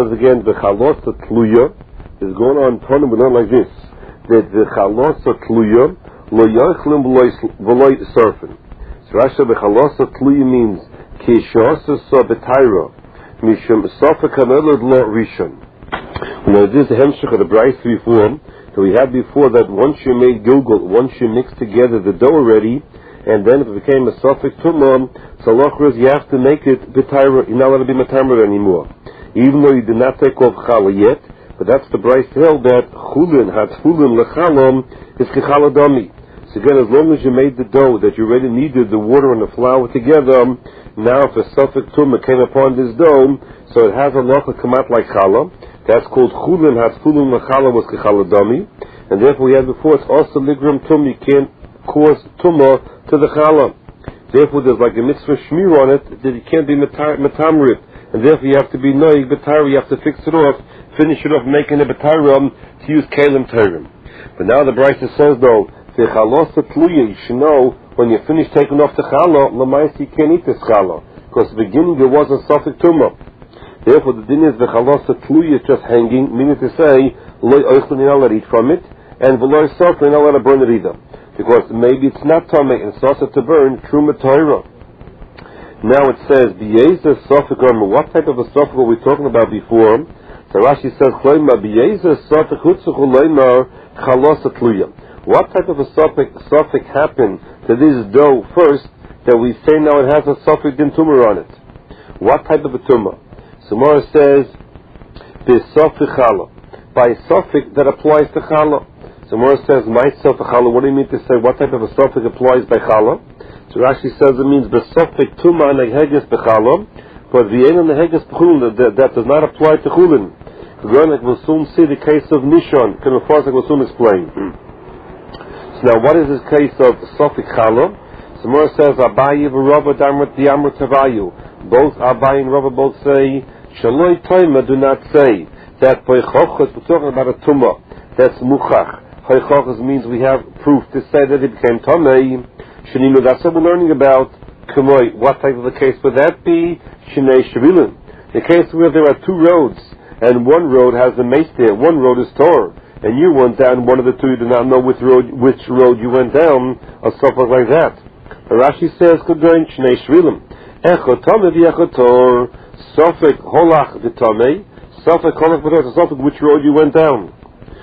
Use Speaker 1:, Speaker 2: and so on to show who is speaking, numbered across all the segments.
Speaker 1: says again, the chalosa tluya is going on Tonim. We learn like this: that the chalosa tluya lo yochlim v'loy surfin. So Rashi the chalosa tluya means ki shasa so betayra mishum sofek hanelad lo rishon. Now this is the hemshich of the Bryce before. So we had before that once you made gilgul, once you mixed together the dough already, and then if it became a sofek tumah, so you have to make it betayra. You're not allowed to be matamra anymore, even though you did not take off challah yet. But that's the Bryce held that chulin hatfulin lechalom is kechaladami. So again, as long as you made the dough that you already needed the water and the flour together, now if a sofek tumah came upon this dough, so it has a lacha come out like challah. That's called chulin hatfulin lechalom was kechaladami, and therefore we had before it's also ligram tum. You can't cause tumah to the challah. Therefore, there's like a mitzvah shmir on it that you can't be matamrit, and therefore you have to be noig betayra. You have to fix it off, finish it off, making a betayra to use kalim terim. But now the Bryce says though, the chalosa tluya, you should know when you finish taking off the challah, l'mayis you can't eat this challah because at the beginning there wasn't sofek tumah. Therefore, the din is the chalosa tluya is just hanging, meaning to say loy oichlin you're not allowed to eat from it, and v'loy sofek you're not allowed to burn it either. Because maybe it's not tamei and it's also to burn truma Torah. Now it says b'yezer sofek armor. What type of a sofek were we talking about before? So Rashi says chloima b'yezer sofek hutzuchu leimar chalosa tluya. What type of a sofek happened to this dough first that we say now it has a sofek din tumor on it? What type of a tumor? Samara says b'sofek challah, by sofek that applies to challah. So Mora says, myself a challah. What do you mean to say? What type of a sofek applies by challah? So Rashi says it means the sofek tuma neheges bechallah, but the ein neheges bechulin that does not apply to chulin. Like we'll soon see the case of Nishon. We'll soon explain. So now, what is this case of sofek challah? So Mora says, Abayi v'Rava damrat diamrat tavayu. Both Abayi and Rava both say shaloi toima. Do not say that by chochos we're talking about a tumah. That's muchach. Hoichachas means we have proof to say that it became tamei. Sheninu, that's what we're learning about. Kamoi, what type of a case would that be? Shnei shvilin. The case where there are two roads, and one road has the mace there, one road is Torah, and you went down one of the two, you do not know which road you went down, or something like that. The Rashi says, Kodoin Shnei shvilin. Echo tamei v'echo tor. Sofek holach v'tamei. Sofek holach v'tor. Sofek which road you went down.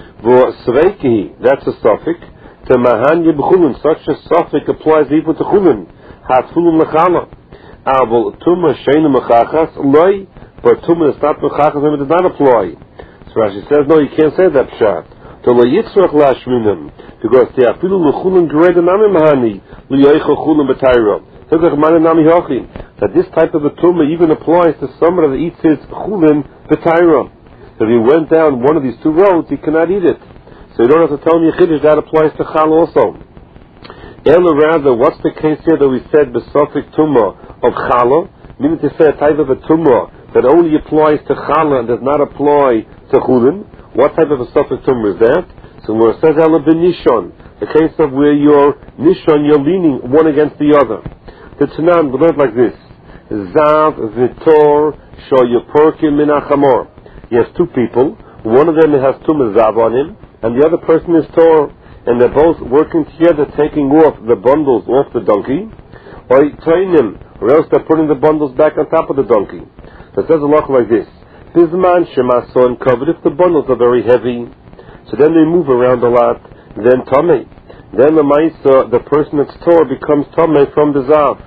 Speaker 1: That's a suffix. To mahanya b'chulin, such a suffix applies even to chulin. Hatfulin lechala. Avol tuma sheinu mechachas loy, but tuma is not mechachas and it does not apply. So Rashi says, no, you can't say that pshat. To lo yitzrach lashminim, because the afilu lechulin gereda nami mahani liyoicha chulin b'tayra. That this type of a tuma even applies to somebody that eats his chulin b'tayra. So if you went down one of these two roads, you cannot eat it. So you don't have to tell me a chiddush, that applies to chal also. Ela rather, what's the case here that we said besofik tumah of challah? Meaning to say a type of a tumah that only applies to challah and does not apply to chulin. What type of a sofik tumah is that? So where it says ela benishon, the case of where you're nishon, you're leaning one against the other. The Tanan, we learned like this: Zav v'tor shoyuporkim min achamor. You have two people. One of them has tumah zav on him, and the other person is Torah, and they're both working together, taking off the bundles off the donkey, or training, or else they're putting the bundles back on top of the donkey. So it says a lot like this: Bizman shemason covered if the bundles are very heavy, so then they move around a lot. Then tamei, then the ma'isa, the person that's Torah becomes tamei from the zav.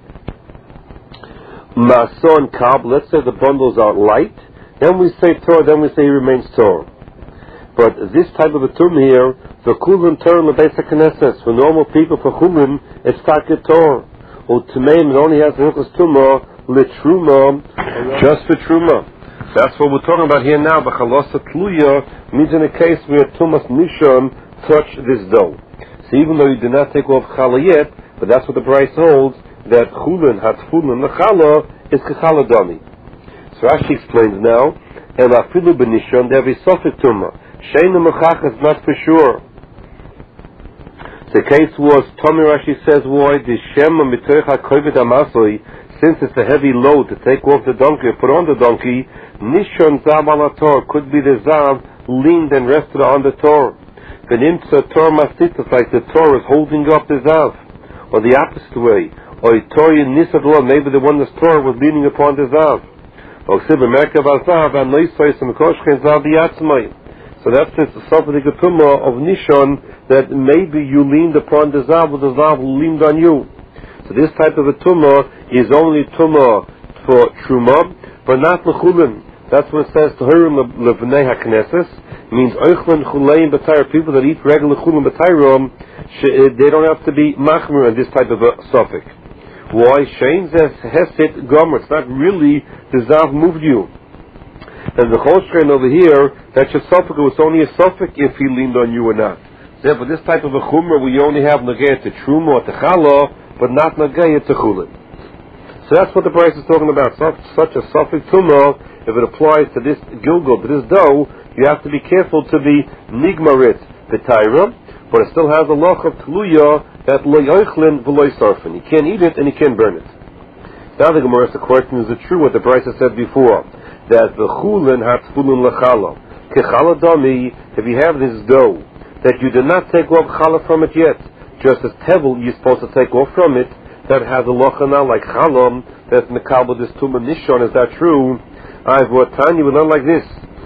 Speaker 1: Mason kab, let's say the bundles are light. Then we say Torah, then we say he remains Torah. But this type of a tumah here, the kulin Torah lebeis haKnesses, for normal people, for chulin, it's taket Torah. Or Tumeim, it only has the hilchos tumah, litruma, just for truma. That's what we're talking about here now. B'chalosa tluya means in a case where tumas nishon touch this dough. So even though you do not take off challah yet, but that's what the Bryce holds, that chulin, hatfulin, the challah, is kechallah dami. So Rashi explains now, and afilu b'nishon there is sofek tumah. Sheinu mechachas, not for sure. The case was, Tommy Rashi says, why the shema mitoich hakovet amasoi, since it's a heavy load to take off the donkey, put on the donkey, Nishon zav ala Tor could be the zav leaned and rested on the Tor. V'nimtza Tor masitas, like the Tor is holding up the zav, or the opposite way. Or Tor nisad lo, maybe the one that's Tor was leaning upon the zav. Or sibber merkav azav and noisois and koshchen zav biyatzmai. So that's the something of Nishon, that maybe you leaned upon the zav, or the zav leaned on you. So this type of a tumah is only tumah for truma, but not lechulin. That's what it says to Hiram levnei hakneses, means oichlin chulein b'tayr, people that eat regular chulin b'tayrom, they don't have to be machmir in this type of a suffix. Why? Shein says hesit gomer. It's not really the zav moved you. And the whole strain over here, that your suffix was only a suffix if he leaned on you or not. Therefore, this type of a chumrah, we only have nagaya to truma or to challah, but not nagaya to chulin. So that's what the price is talking about. Such a suffix tumah, if it applies to this gilgul, to this dough, you have to be careful to be nigmarit b'tayra, but it still has a loch of tluya that lo yoichlin v'lo sarfin. You can't eat it and you can't burn it. Now the Gemara asks the question: is it true what the price has said before, that the chulin hatzfulun lechala kechala dami? If you have this dough that you did not take off challah from it yet, just as tevel you're supposed to take off from it, that has a lochana like chalam, that mekabel this tumah nishon. Is that true? I've brought Tanya, we learn like this,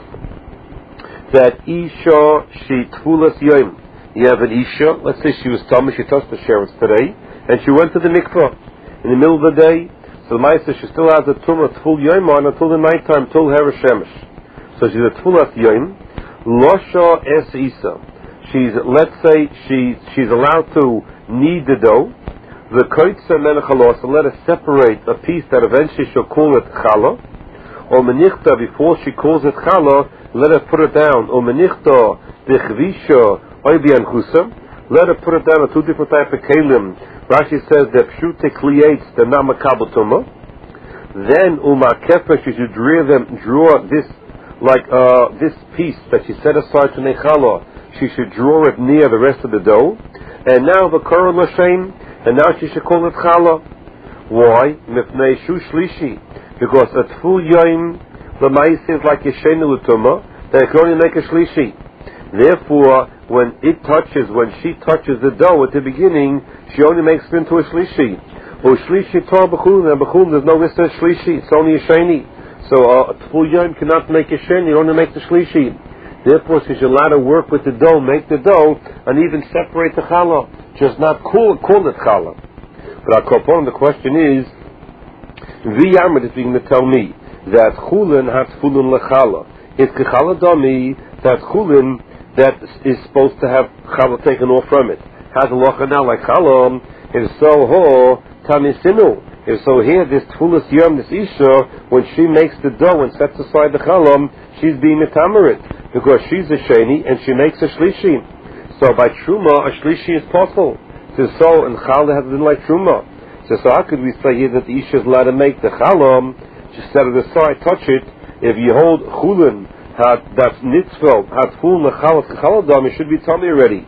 Speaker 1: that isha she tfulas yom. You have an isha, let's say she was tummy, she touched the sherets today, and she went to the mikvah in the middle of the day. So the Maisa, she still has a tumah tful yom on until the night time, till her shemesh. So she's a tfulas yom. Losha es isa. Let's say she's allowed to knead the dough. The koitza menachalosa, let her separate a piece that eventually she'll call it challah. Or menichta, before she calls it challah, let her put it down. Or menichta bichvisha oibian chusa, let her put it down on two different types of kelim. Rashi says that pshute kliates, they're not makabel tumah. Then umakefa, she should draw this, like this piece that she set aside to nechallah, she should draw it near the rest of the dough. And now the korah l'shem, and now she should call it challah. Why? Mifnei shu shlishi. Because a tful yom, the ma'is is like yeshenu l'tumah, that it can only make a shlishi. Therefore, when she touches the dough at the beginning, she only makes it into a shlishi. Or shlishi tor b'chulin, and b'chulin there's no list of shlishi, it's only a sheni. So a tful yom cannot make a sheni, it only makes the shlishi. Therefore, she's allowed to work with the dough, make the dough, and even separate the challah. Just not call it challah. But our kopon, the question is, V'yamad is going to tell me that chulin has fulun lechallah. It's kechallah dami, that chulin that is supposed to have challah taken off from it has a lochana like challah. If so, ho tamisinu. If so, here this tfulas yom, this isha, when she makes the dough and sets aside the challah, she's being metamarit because she's a sheni and she makes a shlishi. So by truma, a shlishi is possible. So and challah has been like truma. So how could we say here that the isha is allowed to make the challah, just set it aside, touch it? If you hold chulin, that's nitzvah, had fulun lechallah dam, it should be tummy already.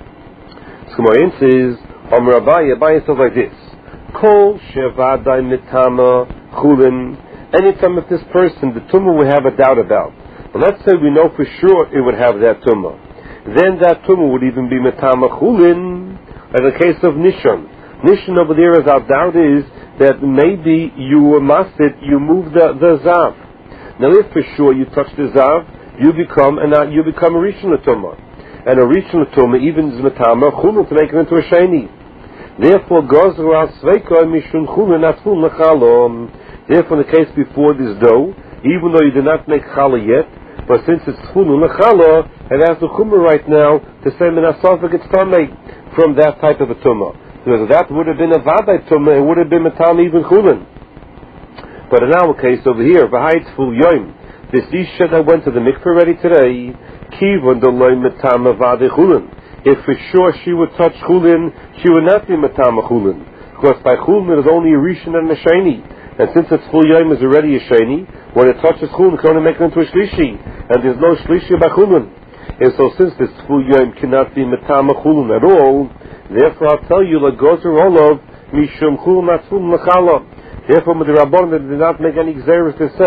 Speaker 1: So Gemara says, Amar Abaye says like this: Kol shevadai mitama chulin. Anytime if this person, the tumah we have a doubt about, but let's say we know for sure it would have that tumah, then that tumah would even be mitama chulin, as a case of nishon. Nishon over there, as our doubt is that maybe you must move the zav. Now, if for sure you touch the zav, you become a rishon l'tumah, and a rishon l'tumah even is metama chulin to make it into a sheni. Therefore, gozru al sveika mishun chulin atfun lechalom. Therefore, in the case before this dough, even though you did not make challah yet, but since it's chulin lechallah, it has the chumrah right now to say menasafik it's tamei from that type of a tumah. Because that would have been a vaday tumah, it would have been matama even chulin. But in our case over here, v'hayit full yom, this isha that went to the mikveh already today, kivon d'loy matama vaday chulin. If for sure she would touch chulin, she would not be matama chulin, because by chulin it is only a rishon and a sheni. And since it's full yom is already a sheni, when it touches chulin, it can only make it into a shlishi, and there's no shlishi by chulin. And so since this full yom cannot be matama chulin at all, therefore I'll tell you, like gozer olav mishum chulin atfun lechallah. Therefore, the Rabbanan did not make any xeris to say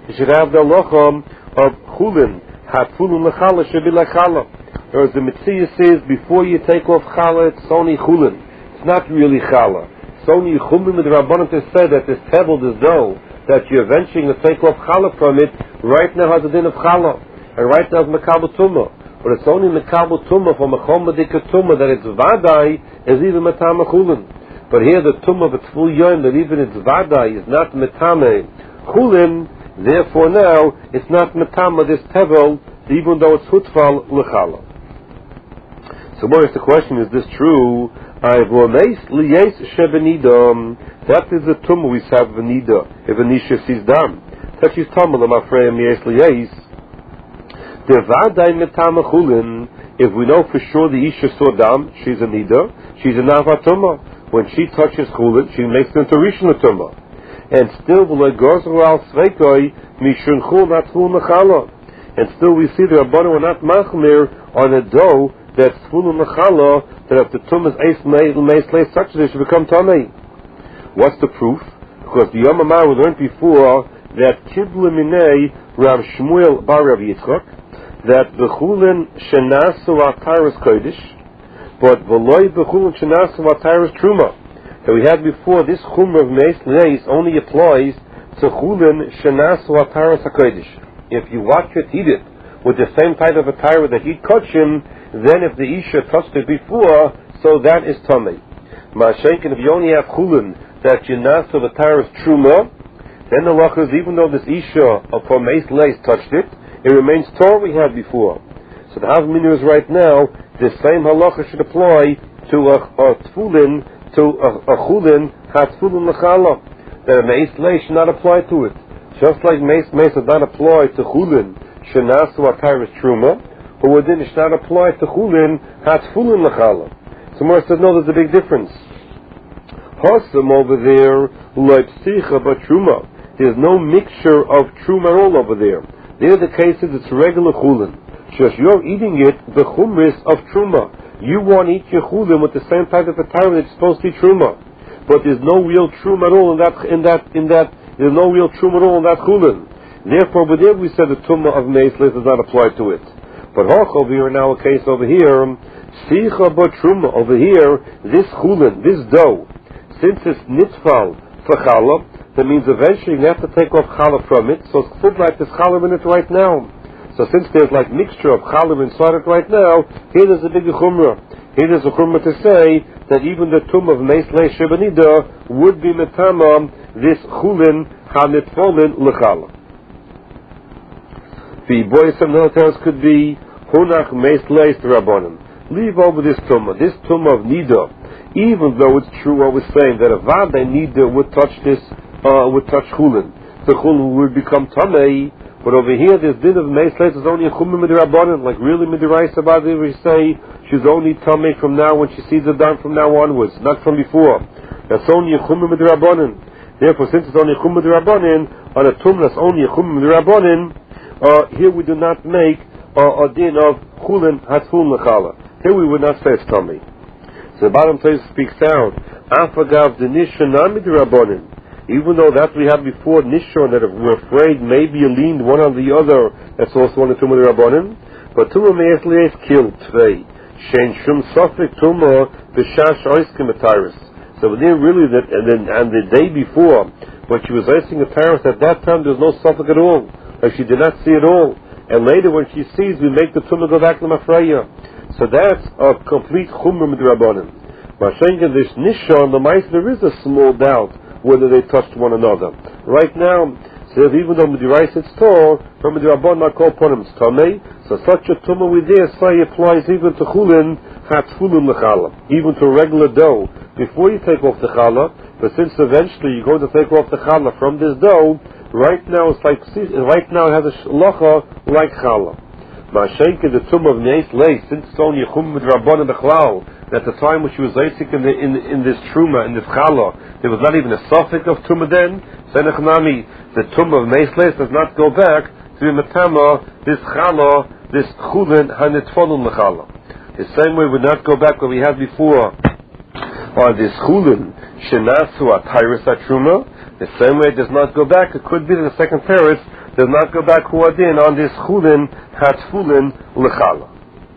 Speaker 1: you should have the halacha of chulin. Hatfulun lechala should be like chala. Whereas the Mitzvah says before you take off chala, it's only chulin. It's not really chala. It's only chulin with the Rabbanan to say that this table, this dough, that you're venturing to take off chala from it, right now has a din of chala. And right now it's mekabel tumah. But it's only mekabel tumah from a chomadika tumah that it's vadai is even metame chulin. But here the tumah of a tful yom that even its vadai is not metame chulin. Therefore now it's not metame this tevel even though it's hutfal lechala. So more is the question: is this true? That is the tumah we have v'nida. If an isha sees dam, that she's tamah l'mafreya miyes liyes. Devadai metame chulin. If we know for sure the isha saw dam, she's a nida. She's a navatuma. When she touches chulin, she makes it into rishon tumah. And still v'legozru al sveikoi mishun chul not chul nechala. And still we see the Rabbanu are not machmir on a dough that's chul nechala, that if the tumah is eis meis leis such that it should become tamei. What's the proof? Because the Yom Amar we learned before that Kibla Minei Rav Shmuel Bar Rav Yitzchak, that the chulin shenasu ataris kodesh, but v'loi b'chulin shenasu ataris truma. That we had before, this chumra of meis leis only applies to chulin shenasu ataris hakodesh. If you watch it, heat it with the same type of attire that heat kachim, then if the isha touched it before, so that is tamei. Ma'ashenkin, if you only have chulin that shenasu of ataris truma, then the halacha is even though this isha for meis leis touched it, it remains Torah we had before. So the Havminu is right now, the same halacha should apply to a tfulin, to a chulin, hatfulin lechala. That a meis lei should not apply to it. Just like meis does not apply to chulin, shenasu ataris truma, but within it should not apply to chulin, hatfulin lechala. So Mor said, no, there's a big difference. Hosam over there, leipsicha but truma. There's no mixture of truma at all over there. There the case is it's regular chulin. Just you're eating it, the chumris of truma. You want to eat your chulin with the same type of attire that's supposed to be truma. But there's no real truma at all there's no real truma at all in that chulin. Therefore, over there we said the tumah of meis leis does not apply to it. But over here, now a case over here, sicha but truma, over here, this chulin, this dough, since it's nitfal for challah, that means eventually you have to take off challah from it, so it's full like there's challah in it right now. So since there's like mixture of challah inside it right now, here there's a bigger chumrah. Here there's a chumrah to say that even the tumah of meis leis shebanida would be metama this chulin hanitfolin lechallah. The boys and militaries could be hunach meis leis rabbanim. Leave over this tumah of nida. Even though it's true what we're saying that a vada nida would touch this. Would touch chulin. The chulin would become tamei. But over here, this din of meis leis is only a chumim midrabanan, like really midiraisa about it. We say she's only tamei from now when she sees it done from now onwards, not from before. That's only a chumim midrabanan. Therefore, since it's only a chumim midrabanan, on a tum that's only a chumim midrabanan, here we do not make a din of chulin hatful nechala. Here we would not say it's tamei. So the bottom place speaks out. Afagav denisha nami midrabanan. Even though that we had before nishon that if we're afraid maybe you leaned one on the other, that's also one of tumah rabbanim. But tumah meis leis killed tvei shein shum sofik tumah b'shash oiskim ataris. So then really that and the day before when she was icing a taris, at that time there's no sofik at all, like she did not see it all. And later when she sees, we make the tumah go back to mafreya. So that's a complete chumrah midrabanim. Mashenga this nishon the mice there is a small doubt whether they touched one another. Right now, says even though Midirais it's tall, from Midirabon not called upon him it's tamei, so such a tumah we there say applies even to chulin, hatfulin lechala, even to regular dough, before you take off the challah, but since eventually you're going to take off the challah from this dough, right now it has a shalacha like challah. Ma'ashenke the tumah of meis leis, since it's only a chum midrabon and bechlal, at the time when she was Isaac in this truma, in this challah, there was not even a suffix of truma then. Senechnami, the tumah of meis leis does not go back to the metama, this challah, this chulin hanitfolun lechallah. The same way would not go back what we had before. Or this chulin shenasu atayris truma. The same way it does not go back. It could be that the second teretz does not go back huadin on this chulin hatfulin lechala.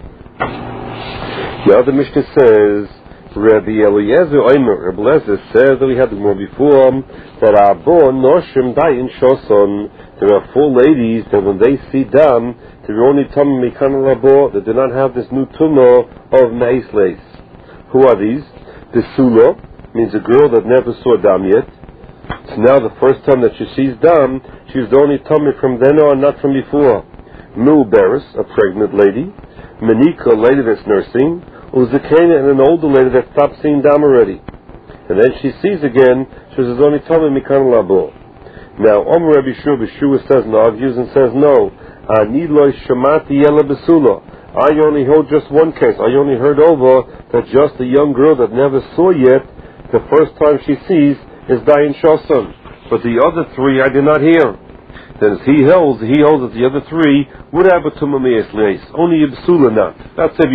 Speaker 1: The other Mishnah says, Rabbi Eliezer Omer, Rabbi Eliezer says that we had the more before that Abo Noshim Dayin Shoson. There are 4 ladies that when they see dam, they're only Tam Mikan Rabo, that do not have this new tumor of Meis Leis. Who are these? The Sulo means a girl that never saw dam yet. So now the first time that she sees dam, she's the only tummy from then on, not from before. Mu'beris, a pregnant lady. Menika, a lady that's nursing. Uzakena, and an older lady that stopped seeing dam already. And then she sees again, she was only tummy Mikan Rabo. Now, Omer Rabbi Shua says and argues and says, no, Ani lo shamati yela besulo. I only hold just one case. I only heard over that just a young girl that never saw yet, the first time she sees is Dayin Shoson. But the other 3 I did not hear. Then as he holds that the other 3 would have a tumah meis leis. Only a besula not. That's if